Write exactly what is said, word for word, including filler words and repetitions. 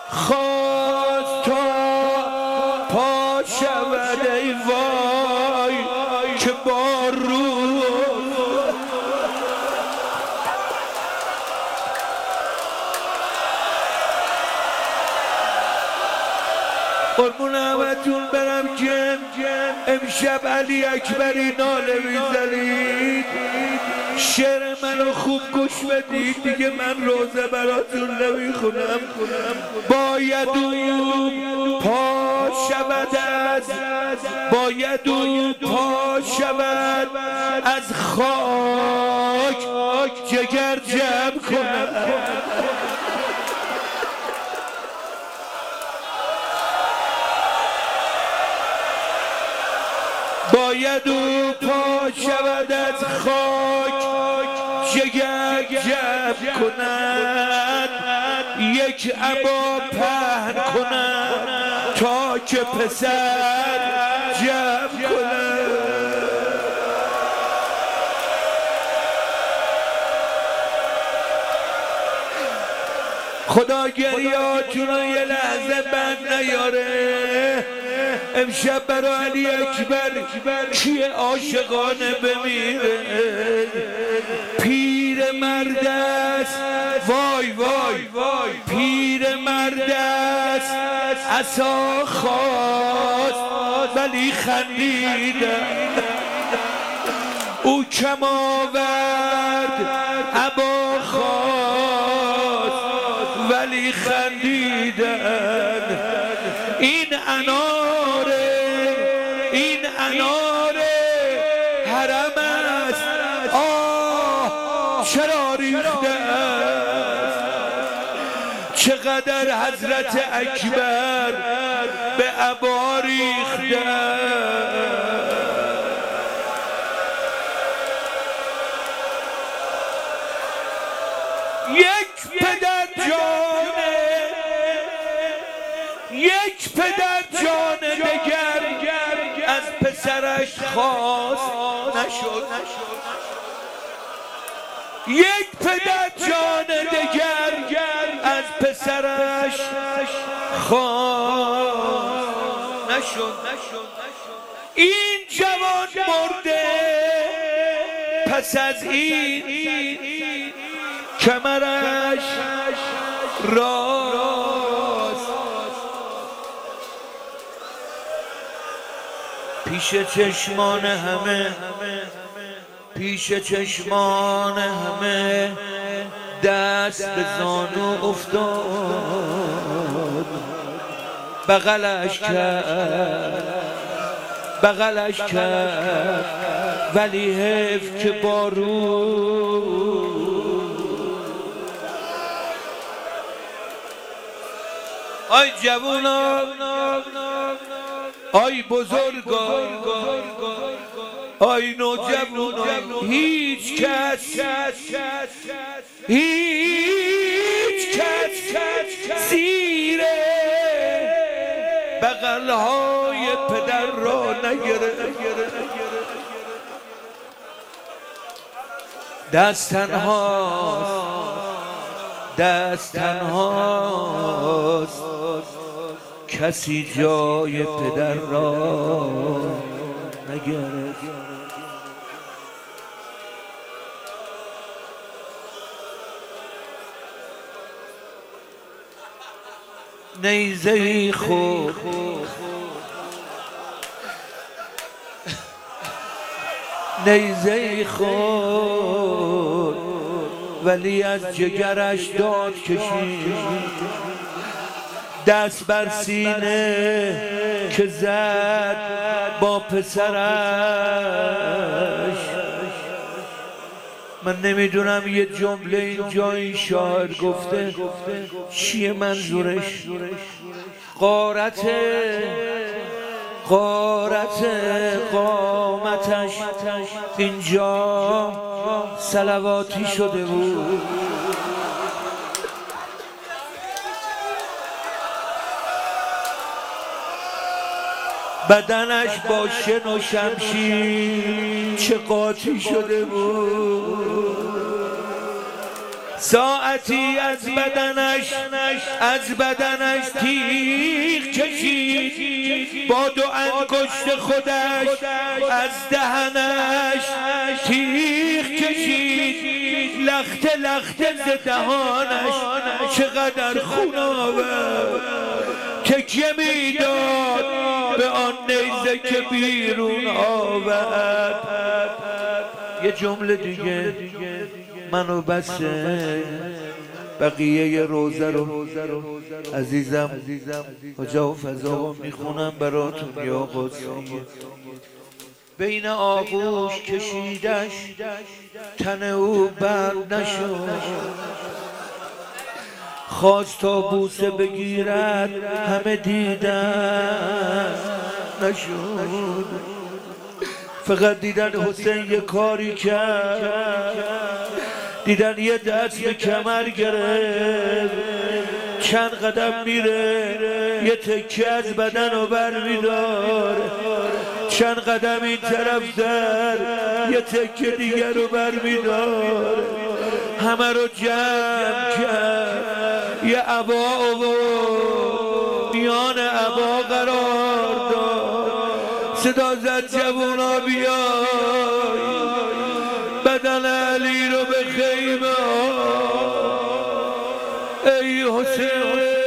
خواست تا پا شود ای وای که بارون قربون همتون برم که امشب علی اکبری ناله میزنید. شعر منو خوب گوش بدید دیگه، من روزه براتون نمیخونم. باید او پا شود از باید او پا شود از خاک جگر جمع کنم. باید او پا شود از خاک جگر جمع کند، یک عبا پهن کند تا که پسر جمع کند. خدا گریهاتون رو یه لحظه بند نیاره. امشب برای علی اکبر کیه عاشقانه بمیره؟ پیر مرد است وای وای وای، پیر مرد است عصا خواست ولی خندیده. او کم آورد عبا خواست ولی خندیدن. این اناره این اناره حرم است، آه چرا ریخته است. چقدر حضرت اکبر به عبا ریخته. یک پدر جانه یک پدر جان دگر از پسرش خواست نشد. یک پدر جان دگر از پسرش خواست نشد. این جوان مرده پس از این کمرش راست. پیش چشمان همه پیش چشمان همه دست به زانو افتاد. بغلش کرد بغلش کرد ولی حیف که بارون. آی جوونا آی بزرگا آی نوجوانا، هیچ کس هیچ کس زیر بغلهای پدر را نگرفت. دست تنهاست دست تنهاست کسی جای پدر را نگرفت. نیزه‌ای خود نیزه‌ای خود ولی از جگرش داد کشید. دست بر سینه که زد با پسرش. من نمیدونم یه جمله اینجا این شاعر گفته چیه منظورش. غارت غارت قامتش اینجا صلواتی شده بود. بدنش با شن و شمشیر چه قاطی شده بود. ساعتی از بدنش از بدنش تیغ کشید، با دو انگشت خودش از دهنش تیغ کشید، لخته لخته ز دهانش چقدر خون آورد، تکیه میداد به آن نیزه که بیرون آورد. یه جمله دیگه منو بسه، بقیه روزه رو عزیزم کجا و فضا میخونم براتون یا قدسی. بین آغوش کشیدش تن او بر نشد، خواست تا بوسه بگیرد همه دیدن نشد، فقط دیدن حسین یه کاری کرد، دیدن یه دست به کمر گرفت، چند قدم میره یه تکه از بدن رو بر میداره، چند قدم این طرف در یه تکه دیگر رو بر میداره، همه رو جمع کرد، یه عبا و میان عبا قرار داد، صدا زد جوونا بیای بدن علی رو به خیمه، ای حسین